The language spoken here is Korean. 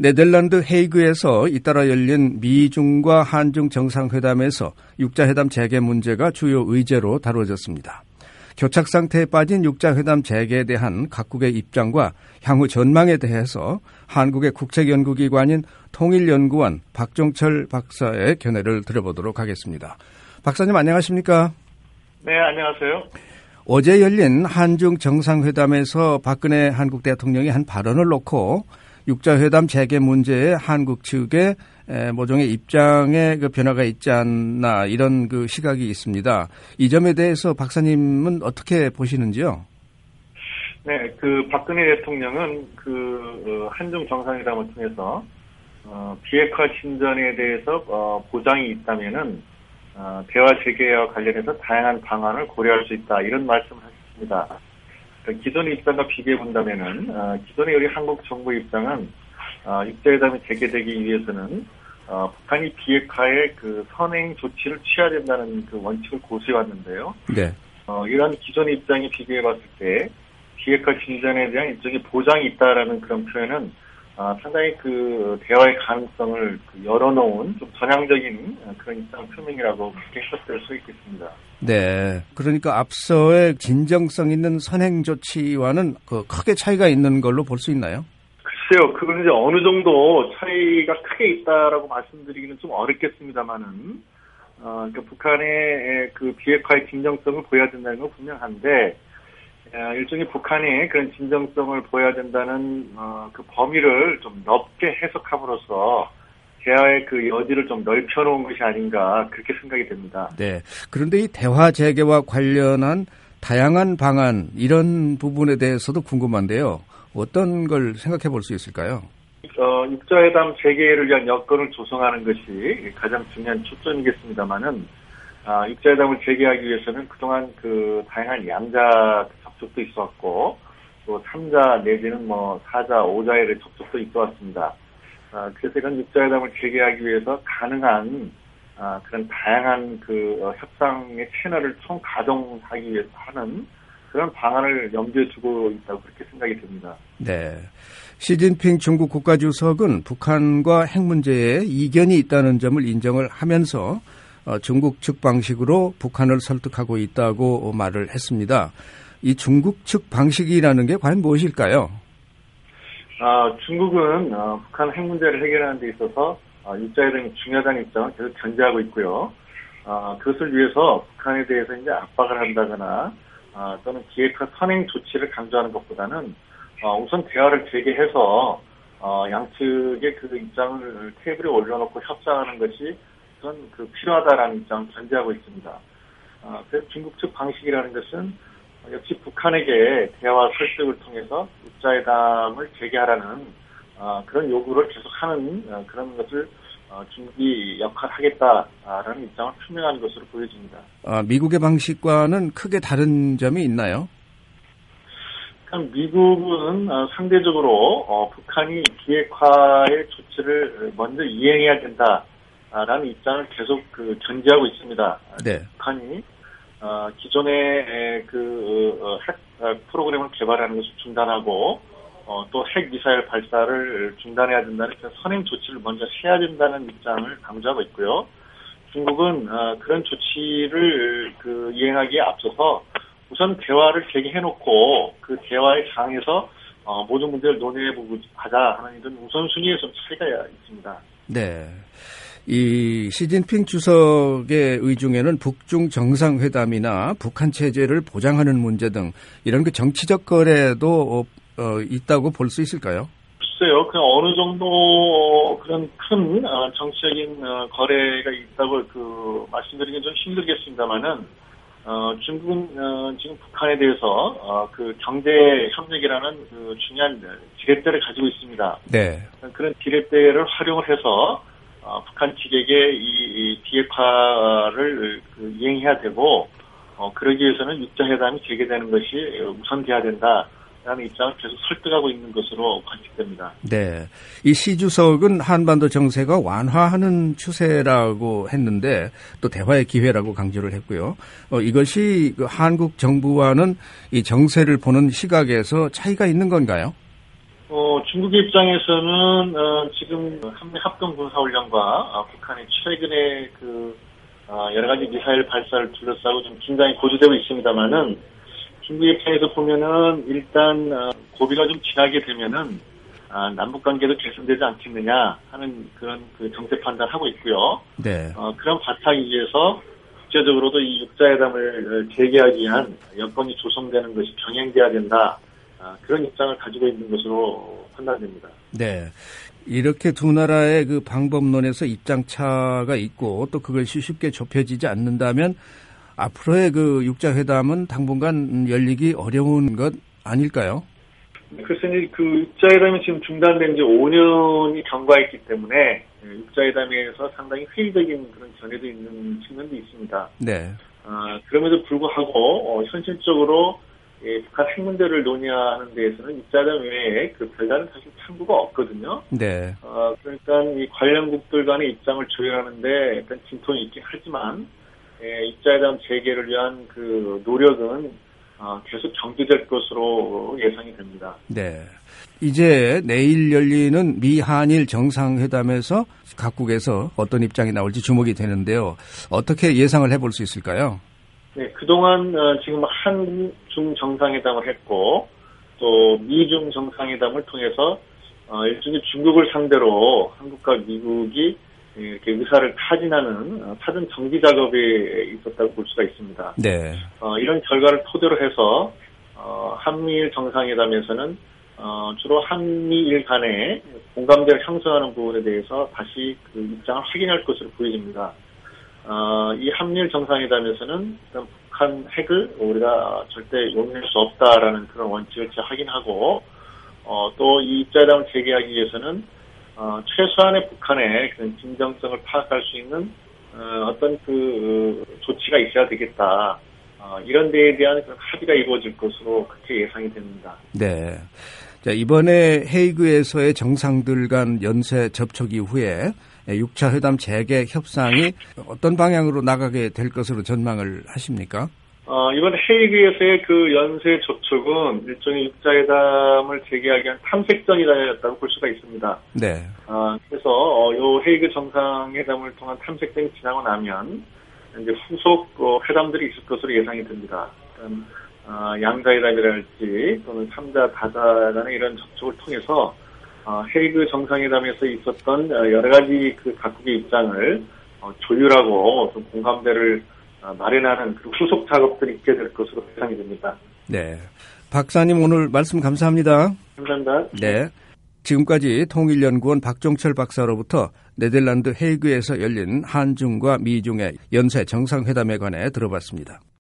네덜란드 헤이그에서 잇따라 열린 미중과 한중 정상회담에서 육자회담 재개 문제가 주요 의제로 다뤄졌습니다. 교착 상태에 빠진 육자회담 재개에 대한 각국의 입장과 향후 전망에 대해서 한국의 국책연구기관인 통일연구원 박종철 박사의 견해를 들어보도록 하겠습니다. 박사님 안녕하십니까? 네, 안녕하세요. 어제 열린 한중 정상회담에서 박근혜 한국 대통령이 한 발언을 놓고 육자회담 재개 문제에 한국 측의 모종의 입장에 그 변화가 있지 않나 이런 그 시각이 있습니다. 이 점에 대해서 박사님은 어떻게 보시는지요? 네, 그 박근혜 대통령은 한중 정상회담을 통해서 비핵화 진전에 대해서 보장이 있다면은 대화 재개와 관련해서 다양한 방안을 고려할 수 있다 이런 말씀을 하셨습니다. 기존의 입장과 비교해 본다면은 기존의 우리 한국 정부 입장은 육자회담이 재개되기 위해서는 북한이 비핵화에 그 선행 조치를 취해야 된다는 그 원칙을 고수해 왔는데요. 네. 이런 기존의 입장에 비교해 봤을 때 비핵화 진전에 대한 일종의 보장이 있다라는 그런 표현은 상당히 그 대화의 가능성을 열어놓은 좀 전향적인 그런 입장 표명이라고 그렇게 해석될 수 있겠습니다. 네. 그러니까 앞서의 진정성 있는 선행 조치와는 크게 차이가 있는 걸로 볼 수 있나요? 글쎄요. 그건 이제 어느 정도 차이가 크게 있다라고 말씀드리기는 좀 어렵겠습니다만은, 그러니까 북한의 그 비핵화의 진정성을 보여야 된다는 건 분명한데, 일종의 북한이 그런 진정성을 보여야 된다는 그 범위를 좀 넓게 해석함으로써 대화의 그 여지를 좀 넓혀놓은 것이 아닌가 그렇게 생각이 됩니다. 네. 그런데 이 대화 재개와 관련한 다양한 방안 이런 부분에 대해서도 궁금한데요. 어떤 걸 생각해 볼 수 있을까요? 육자회담 재개를 위한 여건을 조성하는 것이 가장 중요한 초점이겠습니다만은 육자회담을 재개하기 위해서는 그동안 그 다양한 양자 접촉도 있었고 또 3자 내지는 4자, 5자의 접촉도 있어왔습니다. 그래서 이런 육자회담을 재개하기 위해서 가능한 그런 다양한 그 협상의 채널을 총가동하기 위해서 하는 그런 방안을 염두에 두고 있다고 그렇게 생각이 됩니다. 네. 시진핑 중국 국가주석은 북한과 핵 문제에 이견이 있다는 점을 인정을 하면서 중국 측 방식으로 북한을 설득하고 있다고 말을 했습니다. 이 중국 측 방식이라는 게 과연 무엇일까요? 중국은 북한 핵 문제를 해결하는 데 있어서 육자회담이 중요하다는 입장을 계속 견지하고 있고요. 그것을 위해서 북한에 대해서 이제 압박을 한다거나 또는 비핵화 선행 조치를 강조하는 것보다는 우선 대화를 재개해서 양측의 그 입장을 테이블에 올려놓고 협상하는 것이 우선 그 필요하다라는 입장을 견지하고 있습니다. 그래서 중국 측 방식이라는 것은 역시 북한에게 대화 설득을 통해서 육자회담을 재개하라는 그런 요구를 계속하는 그런 것을 중국이 역할하겠다라는 입장을 표명하는 것으로 보여집니다. 미국의 방식과는 크게 다른 점이 있나요? 미국은 상대적으로 북한이 비핵화의 조치를 먼저 이행해야 된다라는 입장을 계속 견지하고 있습니다. 네. 북한이 기존의 핵 프로그램을 개발하는 것을 중단하고 또 핵 미사일 발사를 중단해야 된다는 그런 선행 조치를 먼저 해야 된다는 입장을 강조하고 있고요. 중국은 그런 조치를 이행하기에 앞서서 우선 대화를 재개해놓고 그 대화의 장에서 모든 문제를 논의해보고 가자 하는 이런 우선순위에 좀 차이가 있습니다. 네. 이 시진핑 주석의 의중에는 북중 정상회담이나 북한 체제를 보장하는 문제 등 이런 그 정치적 거래도 있다고 볼 수 있을까요? 글쎄요. 그냥 어느 정도 그런 큰 정치적인 거래가 있다고 말씀드리긴 좀 힘들겠습니다만은 중국은 지금 북한에 대해서 경제 협력이라는 중요한 지렛대를 가지고 있습니다. 네. 그런 지렛대를 활용을 해서 북한 측에게 이 비핵화를 이행해야 되고 그러기 위해서는 육자회담이 재개되는 것이 우선돼야 된다라는 입장을 계속 설득하고 있는 것으로 관측됩니다. 네, 이 시 주석은 한반도 정세가 완화하는 추세라고 했는데 또 대화의 기회라고 강조를 했고요. 이것이 한국 정부와는 이 정세를 보는 시각에서 차이가 있는 건가요? 중국의 입장에서는 지금 한미 합동 군사훈련과 북한의 최근에 여러 가지 미사일 발사를 둘러싸고 좀 긴장이 고조되고 있습니다만은 중국 입장에서 보면은 일단 고비가 좀 지나게 되면은 남북 관계도 개선되지 않겠느냐 하는 그런 정세 판단하고 있고요. 네. 그런 바탕 위에서 국제적으로도 이 육자회담을 재개하기 위한 여건이 조성되는 것이 병행돼야 된다. 그런 입장을 가지고 있는 것으로 판단됩니다. 네. 이렇게 두 나라의 그 방법론에서 입장차가 있고 또 그것이 쉽게 좁혀지지 않는다면 앞으로의 그 육자회담은 당분간 열리기 어려운 것 아닐까요? 글쎄, 육자회담이 지금 중단된 지 5년이 경과했기 때문에 육자회담에서 상당히 회의적인 그런 견해도 있는 측면도 있습니다. 네. 그럼에도 불구하고 현실적으로 북한 핵 문제를 논의하는 데에서는 육자회담 외에 별다른 사실 창구가 없거든요. 네. 그러니까 이 관련국들 간의 입장을 조율하는데 일단 진통이 있긴 하지만 육자회담 재개를 위한 노력은 계속 경주될 것으로 예상이 됩니다. 네. 이제 내일 열리는 미한일 정상회담에서 각국에서 어떤 입장이 나올지 주목이 되는데요. 어떻게 예상을 해볼 수 있을까요? 네, 그동안 지금 한중 정상회담을 했고 또 미중 정상회담을 통해서 일종의 중국을 상대로 한국과 미국이 이렇게 의사를 타진하는 사전 정비 작업에 있었다고 볼 수가 있습니다. 네. 이런 결과를 토대로 해서 한미일 정상회담에서는 주로 한미일 간의 공감대를 형성하는 부분에 대해서 다시 입장을 확인할 것으로 보여집니다. 이 한미일 정상회담에서는 일단 북한 핵을 우리가 절대 용인할 수 없다라는 그런 원칙을 확인하고 또 이 육자회담을 재개하기 위해서는 최소한의 북한의 그런 진정성을 파악할 수 있는 어떤 조치가 있어야 되겠다. 이런 데에 대한 그런 합의가 이루어질 것으로 그렇게 예상이 됩니다. 네. 자, 이번에 헤이그에서의 정상들 간 연쇄 접촉 이후에 6차 회담 재개 협상이 어떤 방향으로 나가게 될 것으로 전망을 하십니까? 이번 헤이그에서의 연쇄 접촉은 일종의 육자회담을 재개하기 위한 탐색전이라고 볼 수가 있습니다. 네. 그래서 요 헤이그 정상회담을 통한 탐색전이 지나고 나면 이제 후속 회담들이 있을 것으로 예상이 됩니다. 양자회담이랄지 또는 3자 다자 간의 이런 접촉을 통해서 헤이그 정상회담에서 있었던 여러 가지 각국의 입장을 조율하고 좀 공감대를 마련하는 후속 작업들이 있게 될 것으로 예상이 됩니다. 네. 박사님 오늘 말씀 감사합니다. 감사합니다. 네. 지금까지 통일연구원 박종철 박사로부터 네덜란드 헤이그에서 열린 한중과 미중의 연쇄 정상회담에 관해 들어봤습니다.